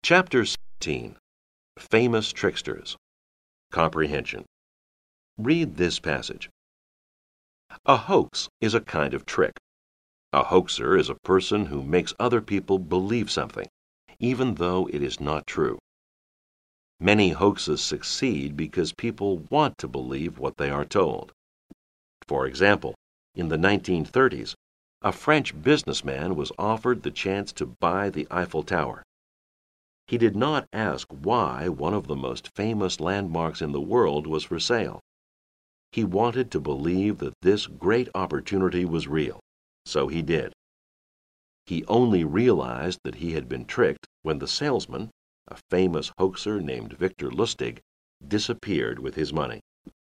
Chapter 17. Famous Tricksters. Comprehension. Read this passage. A hoax is a kind of trick. A hoaxer is a person who makes other people believe something, even though it is not true. Many hoaxes succeed because people want to believe what they are told. For example, in the 1930s, a French businessman was offered the chance to buy the Eiffel Tower. He did not ask why one of the most famous landmarks in the world was for sale. He wanted to believe that this great opportunity was real, so he did. He only realized that he had been tricked when the salesman, a famous hoaxer named Victor Lustig, disappeared with his money.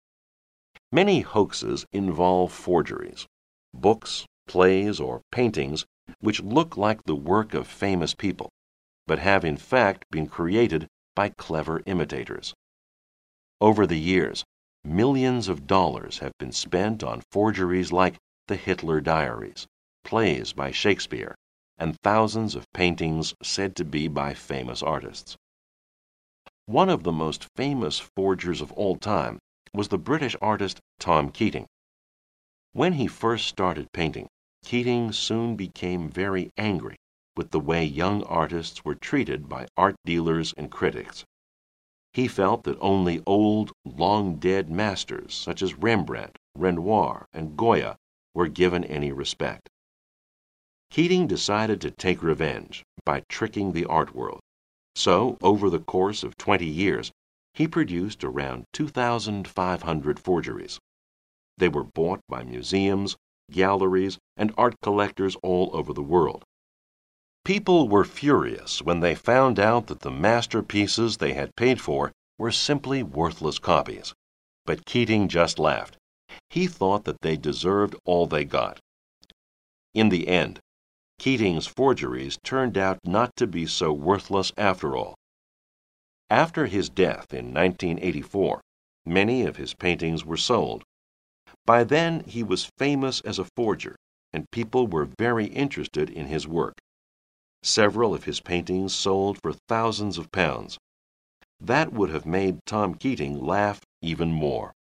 Many hoaxes involve forgeries, books, plays, or paintings which look like the work of famous people, but have in fact been created by clever imitators. Over the years, millions of dollars have been spent on forgeries like the Hitler Diaries, plays by Shakespeare, and thousands of paintings said to be by famous artists. One of the most famous forgers of all time was the British artist Tom Keating. When he first started painting, Keating soon became very angry with the way young artists were treated by art dealers and critics. He felt that only old, long-dead masters such as Rembrandt, Renoir, and Goya were given any respect. Keating decided to take revenge by tricking the art world. So, over the course of 20 years, he produced around 2,500 forgeries. They were bought by museums, galleries, and art collectors all over the world. People were furious when they found out that the masterpieces they had paid for were simply worthless copies. But Keating just laughed. He thought that they deserved all they got. In the end, Keating's forgeries turned out not to be so worthless after all. After his death in 1984, many of his paintings were sold. By then, he was famous as a forger, and people were very interested in his work. Several of his paintings sold for thousands of pounds. That would have made Tom Keating laugh even more.